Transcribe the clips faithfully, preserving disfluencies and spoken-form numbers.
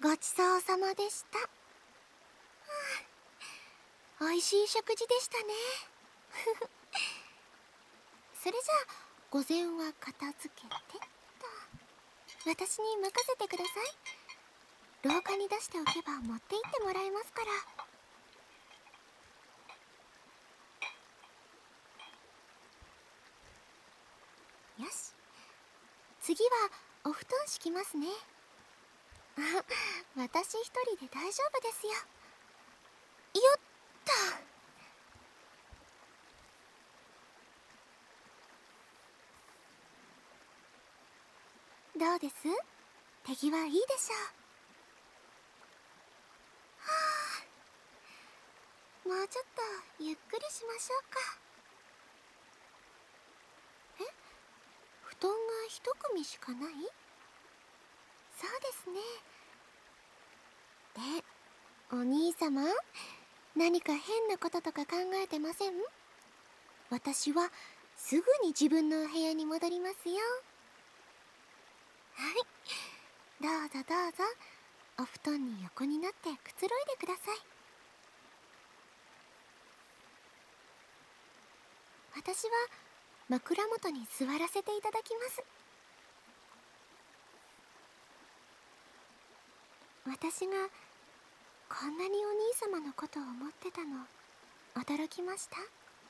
ごちそうさまでした。はあ、おいしい食事でしたね。それじゃあ午前は片付けてっと。私に任せてください。廊下に出しておけば持って行ってもらえますから。よし、次はお布団敷きますね。あ、私一人で大丈夫ですよ。よっと。どうです？手際いいでしょう。はあ、もうちょっとゆっくりしましょうか。え、布団が一組しかない？そうですね。で、お兄様、何か変なこととか考えてません？私はすぐに自分の部屋に戻りますよ。はい、どうぞどうぞ、お布団に横になってくつろいでください。私は枕元に座らせていただきます。私がこんなにお兄様のことを思ってたの驚きました？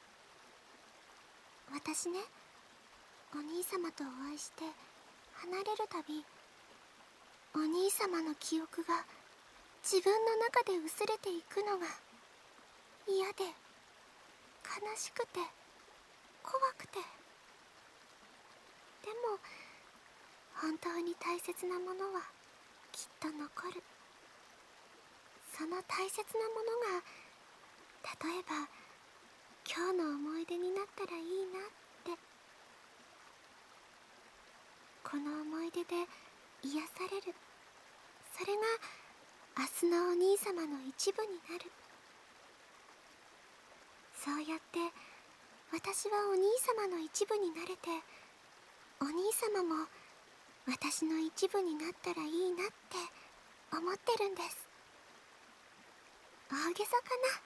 私ね、お兄様とお会いして離れるたび、お兄様の記憶が自分の中で薄れていくのが嫌で、悲しくて怖くて。でも本当に大切なものはきっと残る。その大切なものが、例えば今日の思い出になったらいいなって。この思い出で癒される。それが明日のお兄様の一部になる。そうやって私はお兄様の一部になれて、お兄様も私の一部になったらいいなって思ってるんです。大げさかな。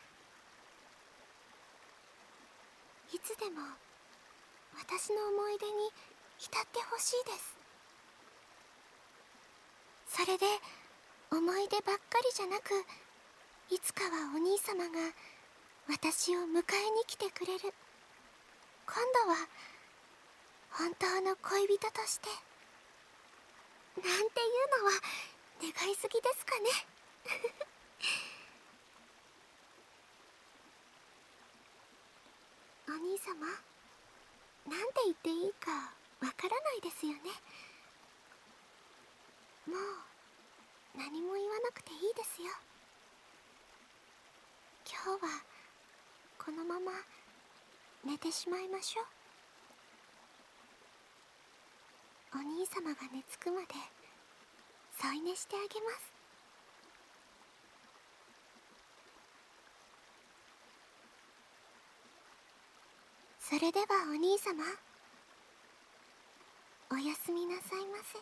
いつでも私の思い出に浸ってほしいです。それで思い出ばっかりじゃなく、いつかはお兄様が私を迎えに来てくれる。今度は本当の恋人として、なんていうのは願いすぎですかね。お兄様、なんて言っていいかわからないですよね。もう何も言わなくていいですよ。今日はこのまま寝てしまいましょう。お兄様が寝つくまで添い寝してあげます。それではお兄様、おやすみなさいませ。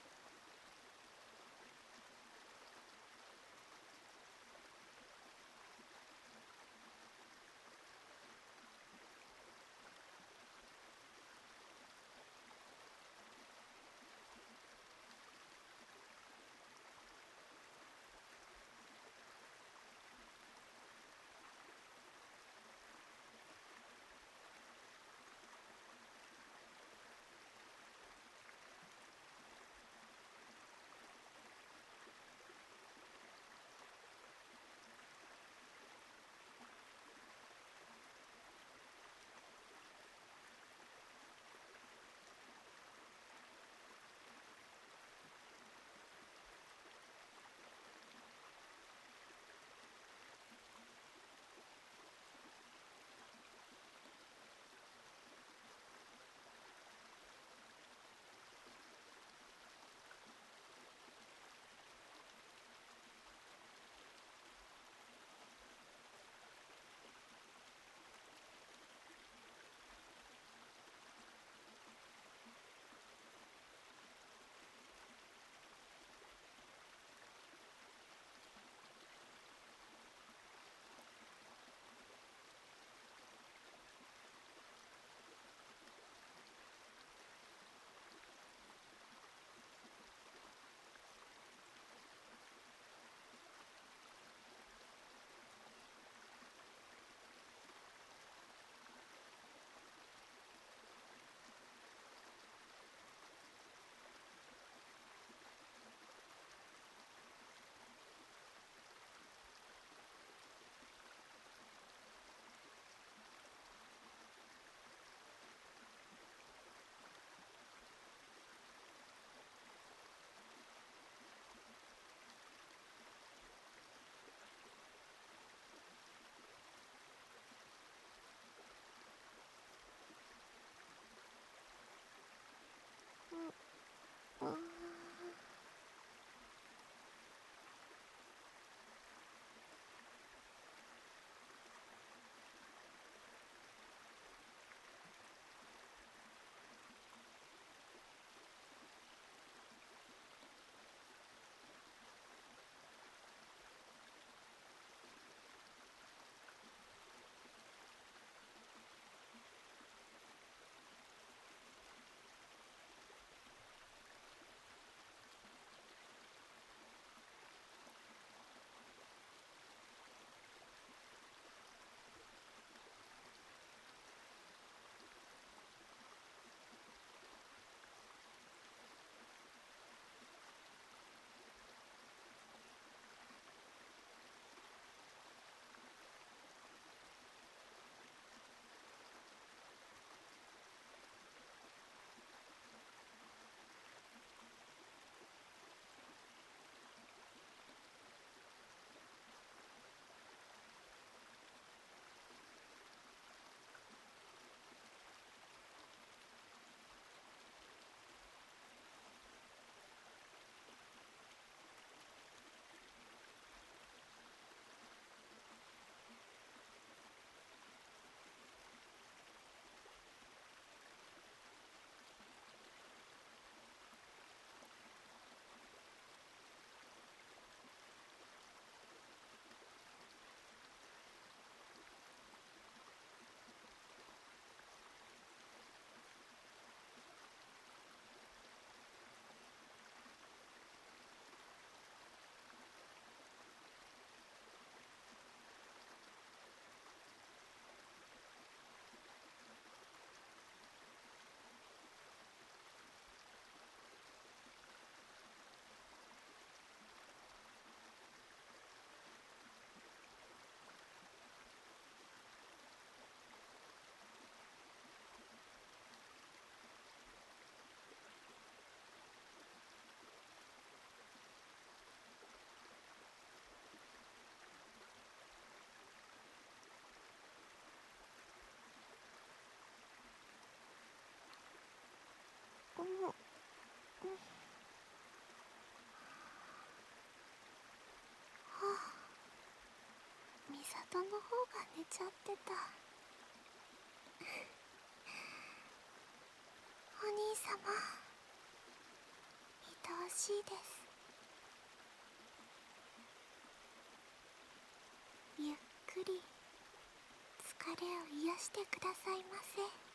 美里の方が寝ちゃってた。お兄様、愛おしいです。ゆっくり疲れを癒してくださいませ。